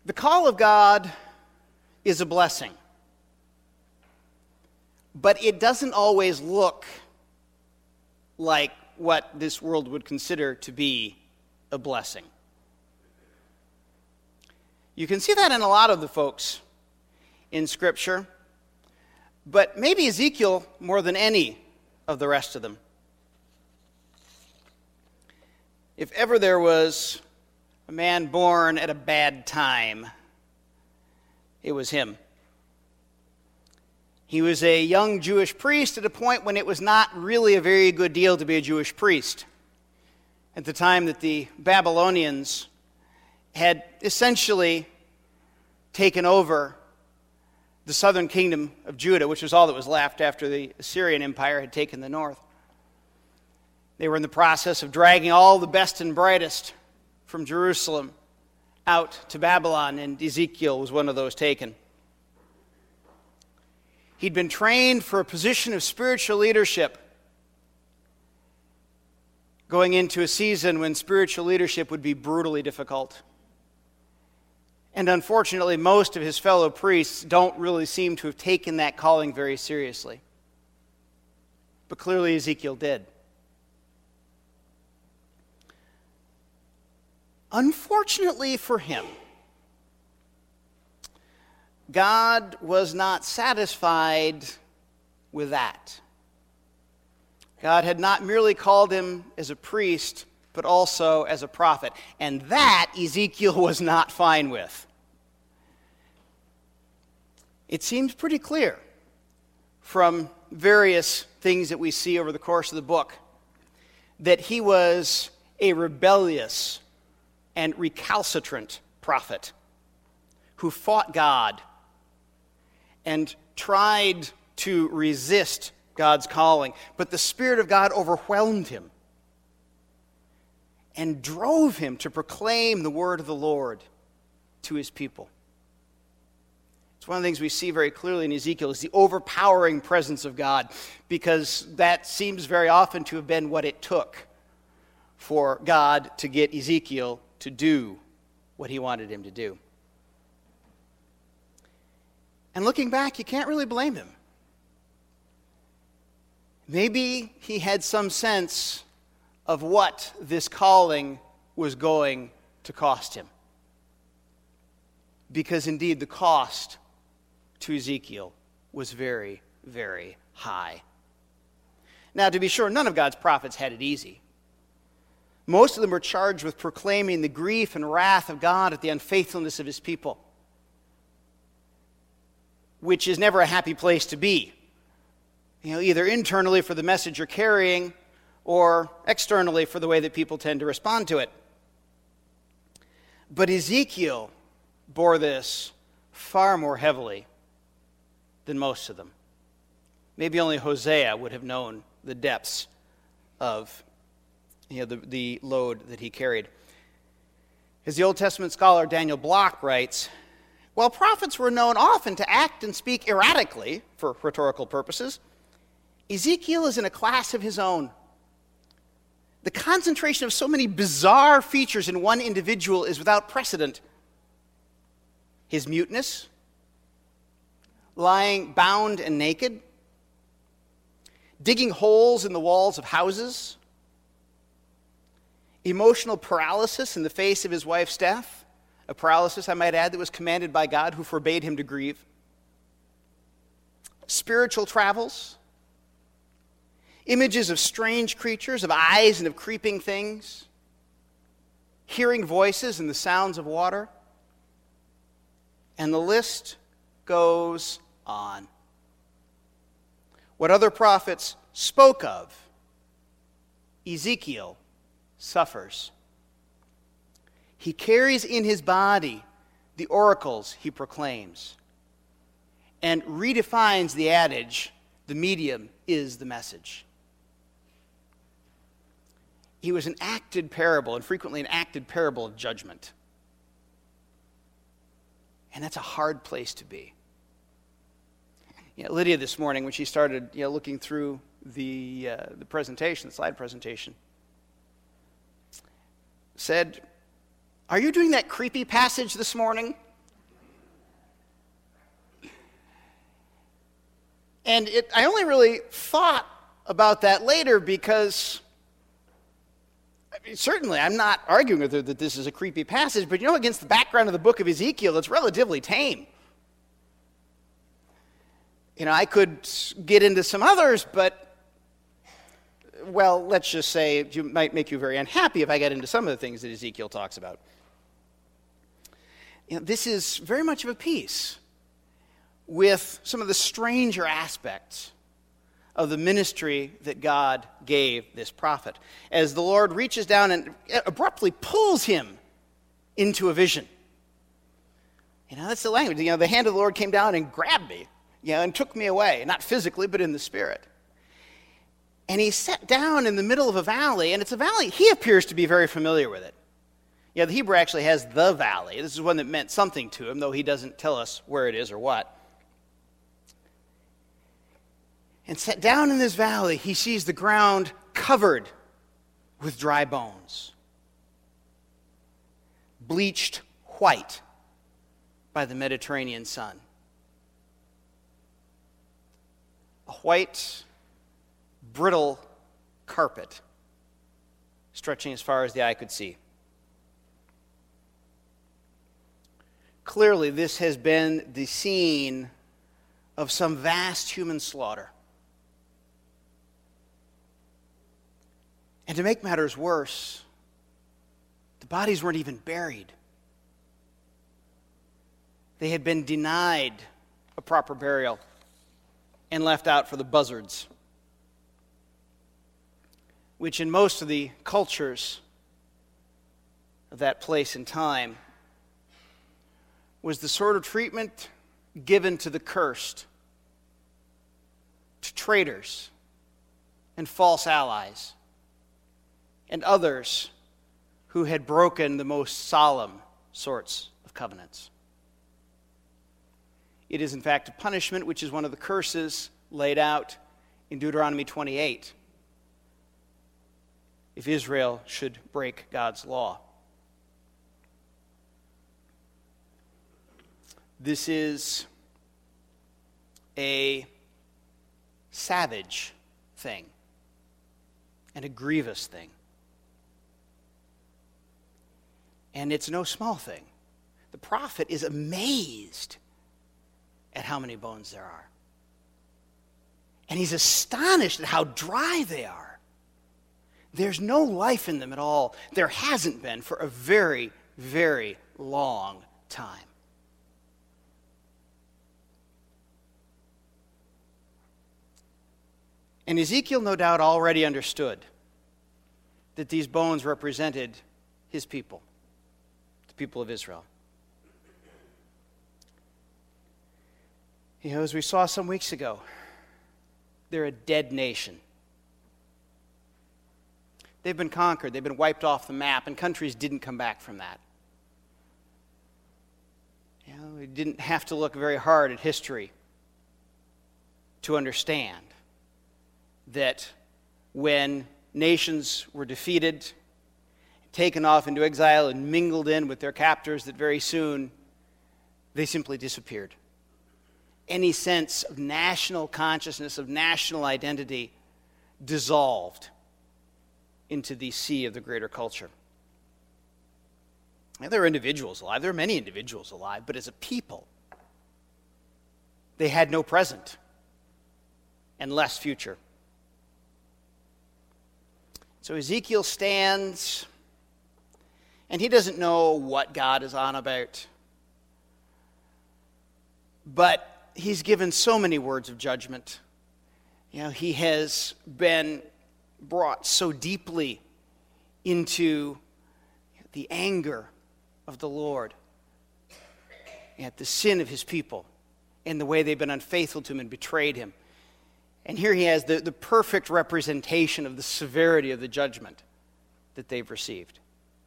The call of God is a blessing, but it doesn't always look like what this world would consider to be a blessing. You can see that in a lot of the folks in Scripture, but maybe Ezekiel more than any of the rest of them. If ever there was a man born at a bad time, it was him. He was a young Jewish priest at a point when it was not really a very good deal to be a Jewish priest. At the time that the Babylonians had essentially taken over the southern kingdom of Judah, which was all that was left after the Assyrian Empire had taken the north. They were in the process of dragging all the best and brightest from Jerusalem out to Babylon, and Ezekiel was one of those taken. He'd been trained for a position of spiritual leadership, going into a season when spiritual leadership would be brutally difficult. And unfortunately, most of his fellow priests don't really seem to have taken that calling very seriously. But clearly Ezekiel did. Unfortunately for him, God was not satisfied with that. God had not merely called him as a priest, but also as a prophet. And that Ezekiel was not fine with. It seems pretty clear from various things that we see over the course of the book that he was a rebellious and recalcitrant prophet who fought God and tried to resist God's calling. But the Spirit of God overwhelmed him and drove him to proclaim the word of the Lord to his people. It's one of the things we see very clearly in Ezekiel is the overpowering presence of God, because that seems very often to have been what it took for God to get Ezekiel to do what he wanted him to do. And looking back, you can't really blame him. Maybe he had some sense of what this calling was going to cost him. Because indeed, the cost to Ezekiel was very, very high. Now, to be sure, none of God's prophets had it easy. Most of them were charged with proclaiming the grief and wrath of God at the unfaithfulness of his people, which is never a happy place to be. Either internally for the message you're carrying or externally for the way that people tend to respond to it. But Ezekiel bore this far more heavily than most of them. Maybe only Hosea would have known the depths of the load that he carried. As the Old Testament scholar Daniel Block writes, while prophets were known often to act and speak erratically for rhetorical purposes, Ezekiel is in a class of his own. The concentration of so many bizarre features in one individual is without precedent. His muteness, lying bound and naked, digging holes in the walls of houses, emotional paralysis in the face of his wife's death, a paralysis, I might add, that was commanded by God, who forbade him to grieve, spiritual travels, images of strange creatures, of eyes and of creeping things, hearing voices and the sounds of water, and the list goes on. What other prophets spoke of, Ezekiel suffers. He carries in his body the oracles he proclaims and redefines the adage, the medium is the message. He was an acted parable, and frequently an acted parable of judgment. And that's a hard place to be. Lydia this morning, when she started looking through the presentation, the slide presentation, said, "Are you doing that creepy passage this morning?" And I only really thought about that later because, certainly I'm not arguing with her that this is a creepy passage, but against the background of the book of Ezekiel, it's relatively tame. I could get into some others, but, well, let's just say it might make you very unhappy if I get into some of the things that Ezekiel talks about. This is very much of a piece with some of the stranger aspects of the ministry that God gave this prophet, as the Lord reaches down and abruptly pulls him into a vision. That's the language. The hand of the Lord came down and grabbed me, and took me away, not physically, but in the spirit. And he sat down in the middle of a valley, and it's a valley. He appears to be very familiar with it. The Hebrew actually has the valley. This is one that meant something to him, though he doesn't tell us where it is or what. And sat down in this valley, he sees the ground covered with dry bones, bleached white by the Mediterranean sun. A white, brittle carpet stretching as far as the eye could see. Clearly, this has been the scene of some vast human slaughter. And to make matters worse, the bodies weren't even buried. They had been denied a proper burial and left out for the buzzards, which in most of the cultures of that place and time was the sort of treatment given to the cursed, to traitors and false allies, and others who had broken the most solemn sorts of covenants. It is, in fact, a punishment which is one of the curses laid out in Deuteronomy 28 if Israel should break God's law. This is a savage thing and a grievous thing. And it's no small thing. The prophet is amazed at how many bones there are. And he's astonished at how dry they are. There's no life in them at all. There hasn't been for a very, very long time. And Ezekiel no doubt already understood that these bones represented his people, the people of Israel. As we saw some weeks ago, they're a dead nation. They've been conquered. They've been wiped off the map, and countries didn't come back from that. We didn't have to look very hard at history to understand that when nations were defeated, taken off into exile, and mingled in with their captors, that very soon they simply disappeared. Any sense of national consciousness, of national identity, dissolved into the sea of the greater culture. And there are individuals alive. There are many individuals alive, but as a people, they had no present and less future. So Ezekiel stands, and he doesn't know what God is on about, but he's given so many words of judgment. He has been brought so deeply into the anger of the Lord at the sin of his people and the way they've been unfaithful to him and betrayed him. And here he has the perfect representation of the severity of the judgment that they've received.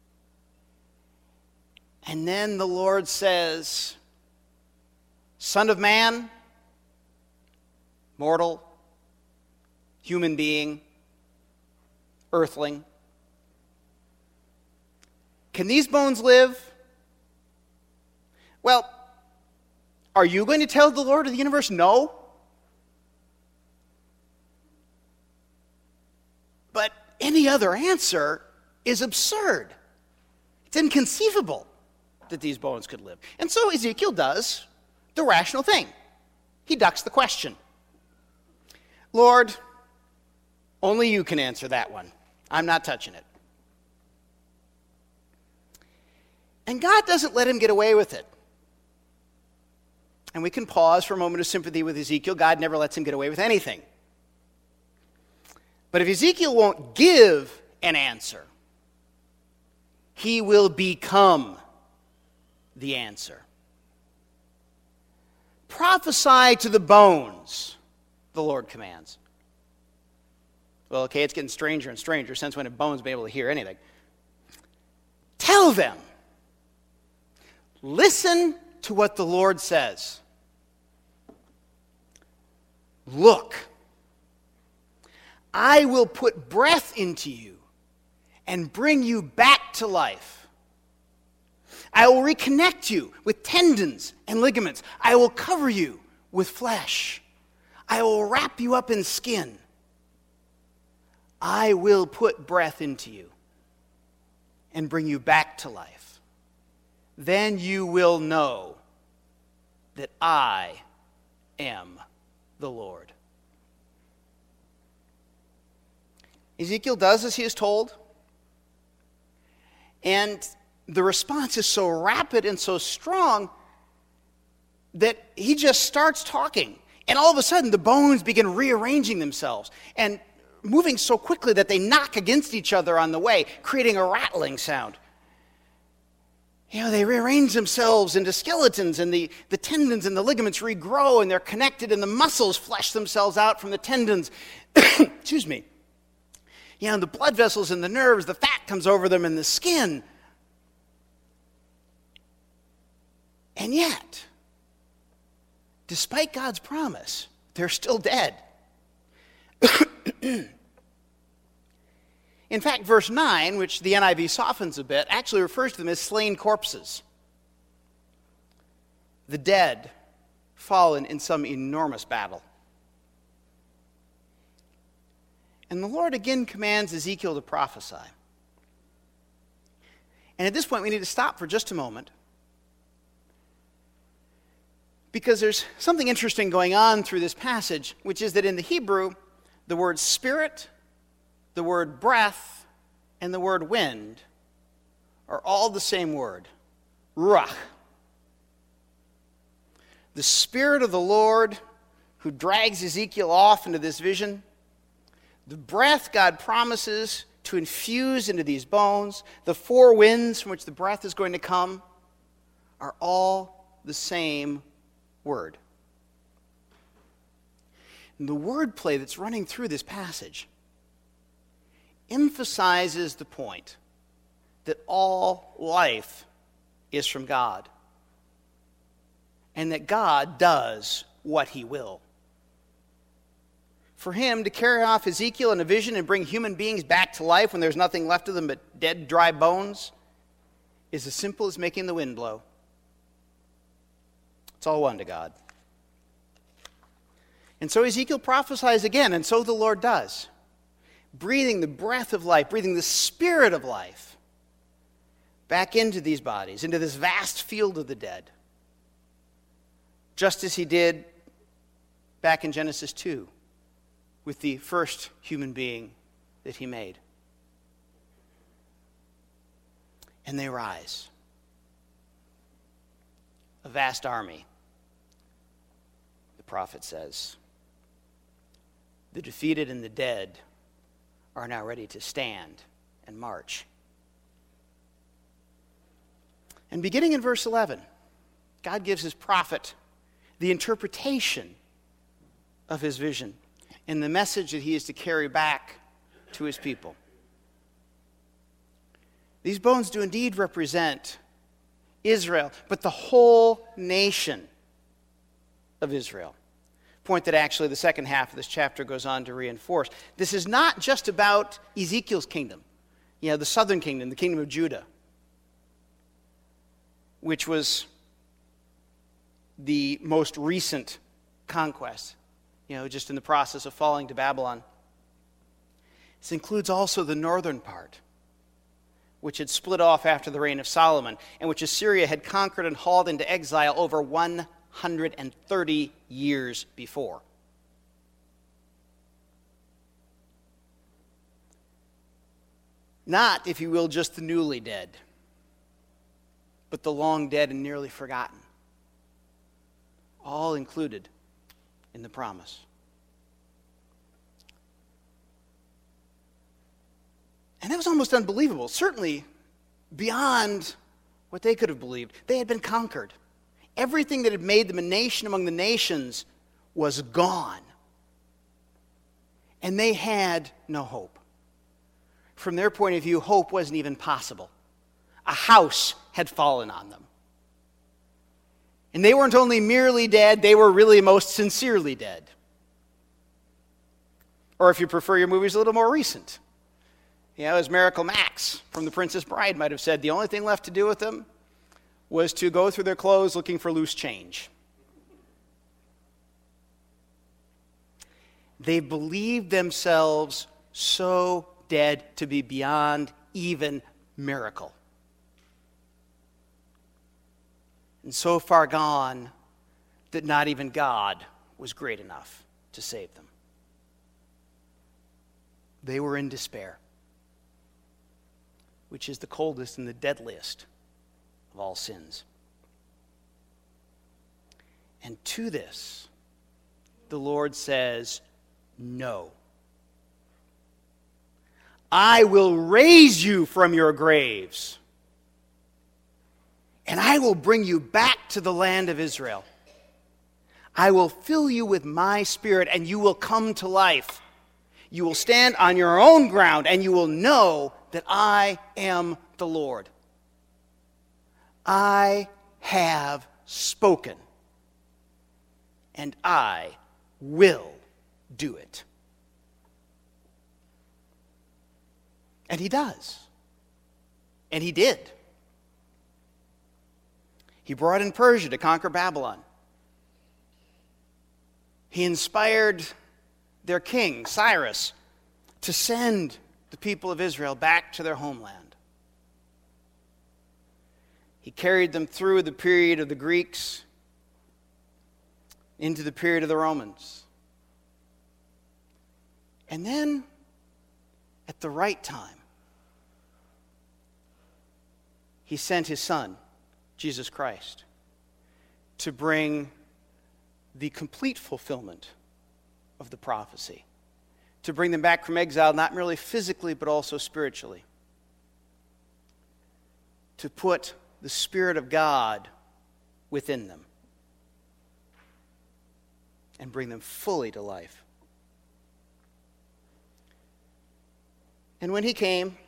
And then the Lord says, Son of man, mortal, human being, earthling, can these bones live? Well, are you going to tell the Lord of the universe no? any other answer is absurd. It's inconceivable that these bones could live. And so Ezekiel does the rational thing. He ducks the question. Lord, only you can answer that one. I'm not touching it. And God doesn't let him get away with it. And we can pause for a moment of sympathy with Ezekiel. God never lets him get away with anything. But if Ezekiel won't give an answer, he will become the answer. Prophesy to the bones, the Lord commands. Well, okay, it's getting stranger and stranger since when have bones been able to hear anything? Tell them. Listen to what the Lord says. Look, I will put breath into you and bring you back to life. I will reconnect you with tendons and ligaments. I will cover you with flesh. I will wrap you up in skin. I will put breath into you and bring you back to life. Then you will know that I am the Lord. Ezekiel does as he is told, and the response is so rapid and so strong that he just starts talking. And all of a sudden, the bones begin rearranging themselves and moving so quickly that they knock against each other on the way, creating a rattling sound. You know, they rearrange themselves into skeletons, and the tendons and the ligaments regrow, and they're connected, and the muscles flesh themselves out from the tendons. Excuse me. You know, the blood vessels and the nerves, the fat comes over them, and the skin. And yet, despite God's promise, they're still dead. In fact, verse 9, which the NIV softens a bit, actually refers to them as slain corpses. The dead fallen in some enormous battle. And the Lord again commands Ezekiel to prophesy. And at this point, we need to stop for just a moment, because there's something interesting going on through this passage, which is that in the Hebrew, the word spirit, the word breath, and the word wind are all the same word, ruach. The Spirit of the Lord who drags Ezekiel off into this vision, the breath God promises to infuse into these bones, the four winds from which the breath is going to come, are all the same word. And the wordplay that's running through this passage emphasizes the point that all life is from God, and that God does what he will. For him to carry off Ezekiel in a vision and bring human beings back to life when there's nothing left of them but dead, dry bones is as simple as making the wind blow. It's all one to God. And so Ezekiel prophesies again, and so the Lord does, breathing the breath of life, breathing the spirit of life back into these bodies, into this vast field of the dead, just as he did back in Genesis 2 with the first human being that he made. And they rise, a vast army, the prophet says. The defeated and the dead are now ready to stand and march. And beginning in verse 11, God gives his prophet the interpretation of his vision and the message that he is to carry back to his people. These bones do indeed represent Israel, but the whole nation of Israel. Point that actually the second half of this chapter goes on to reinforce. This is not just about Ezekiel's kingdom, the southern kingdom, the kingdom of Judah, which was the most recent conquest, just in the process of falling to Babylon. This includes also the northern part, which had split off after the reign of Solomon, and which Assyria had conquered and hauled into exile over 130 years before. Not, if you will, just the newly dead, but the long dead and nearly forgotten. All included in the promise. And that was almost unbelievable, certainly beyond what they could have believed. They had been conquered. Everything that had made them a nation among the nations was gone. And they had no hope. From their point of view, hope wasn't even possible. A house had fallen on them. And they weren't only merely dead, they were really most sincerely dead. Or if you prefer your movies a little more recent, as Miracle Max from The Princess Bride might have said, the only thing left to do with them was to go through their clothes looking for loose change. They believed themselves so dead to be beyond even miracle. And so far gone that not even God was great enough to save them. They were in despair, which is the coldest and the deadliest of all sins. And to this, the Lord says, no. I will raise you from your graves, and I will bring you back to the land of Israel. I will fill you with my Spirit, and you will come to life. You will stand on your own ground, and you will know that I am the Lord. I have spoken, and I will do it. And he does. And he did. He brought in Persia to conquer Babylon. He inspired their king, Cyrus, to send the people of Israel back to their homeland. He carried them through the period of the Greeks into the period of the Romans. And then, at the right time, he sent his Son, Jesus Christ, to bring the complete fulfillment of the prophecy, to bring them back from exile, not merely physically, but also spiritually, to put the Spirit of God within them and bring them fully to life. And when he came,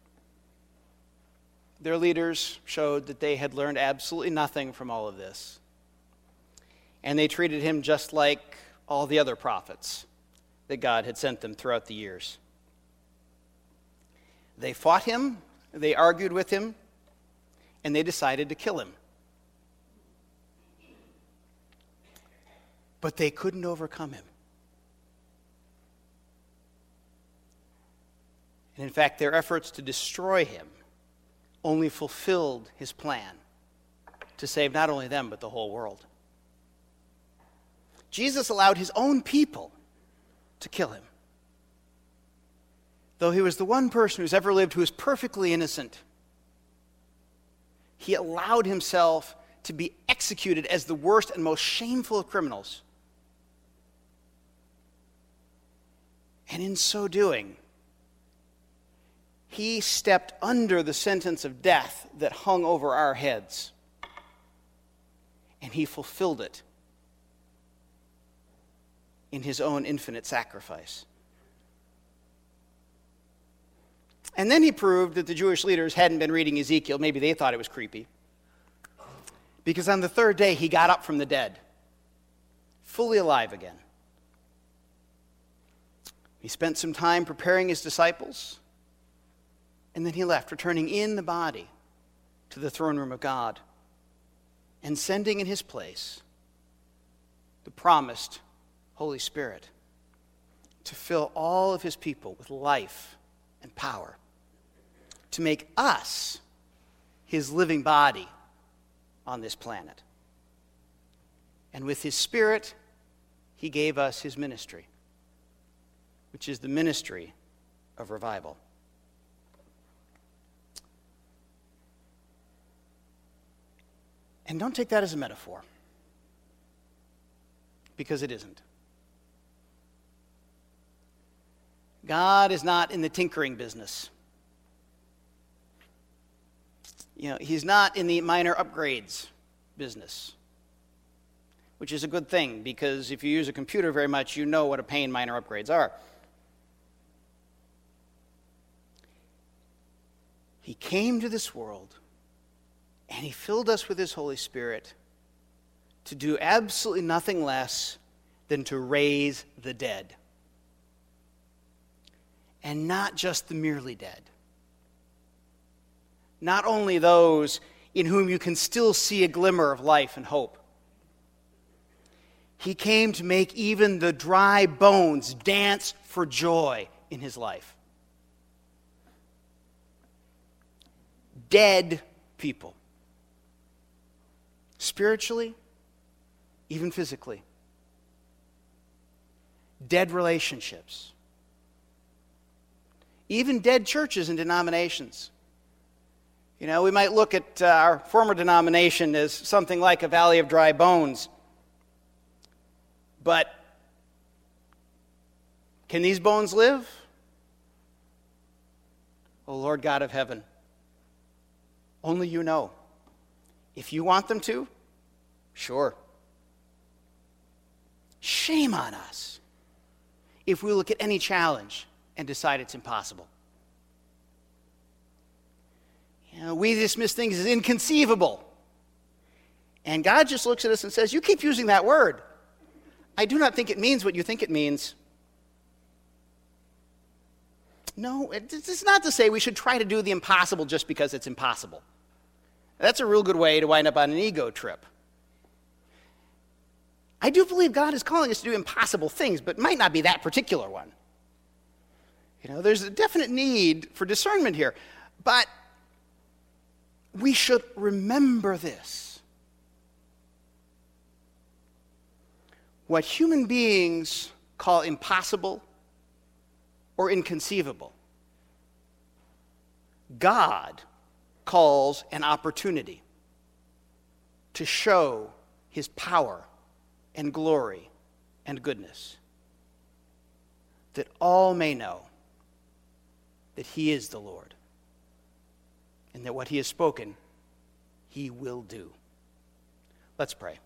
their leaders showed that they had learned absolutely nothing from all of this. And they treated him just like all the other prophets that God had sent them throughout the years. They fought him, they argued with him, and they decided to kill him. But they couldn't overcome him. And in fact, their efforts to destroy him only fulfilled his plan to save not only them, but the whole world. Jesus allowed his own people to kill him. Though he was the one person who's ever lived who is perfectly innocent, he allowed himself to be executed as the worst and most shameful of criminals. And in so doing, he stepped under the sentence of death that hung over our heads. And he fulfilled it in his own infinite sacrifice. And then he proved that the Jewish leaders hadn't been reading Ezekiel. Maybe they thought it was creepy. Because on the third day, he got up from the dead, fully alive again. He spent some time preparing his disciples, and then he left, returning in the body to the throne room of God and sending in his place the promised Holy Spirit, to fill all of his people with life and power, to make us his living body on this planet. And with his Spirit, he gave us his ministry, which is the ministry of revival. And don't take that as a metaphor, because it isn't. God is not in the tinkering business. He's not in the minor upgrades business, which is a good thing, because if you use a computer very much, you know what a pain minor upgrades are. He came to this world, and he filled us with his Holy Spirit to do absolutely nothing less than to raise the dead. And not just the merely dead. Not only those in whom you can still see a glimmer of life and hope. He came to make even the dry bones dance for joy in his life. Dead people. Spiritually, even physically. Dead relationships. Even dead churches and denominations. We might look at our former denomination as something like a valley of dry bones. But can these bones live? Oh, Lord God of heaven, only you know. If you want them to, sure. Shame on us if we look at any challenge and decide it's impossible. We dismiss things as inconceivable. And God just looks at us and says, you keep using that word. I do not think it means what you think it means. No, it's not to say we should try to do the impossible just because it's impossible. That's a real good way to wind up on an ego trip. I do believe God is calling us to do impossible things, but it might not be that particular one. There's a definite need for discernment here. But we should remember this. What human beings call impossible or inconceivable, God calls an opportunity to show his power and glory and goodness, that all may know that he is the Lord, and that what he has spoken, he will do. Let's pray.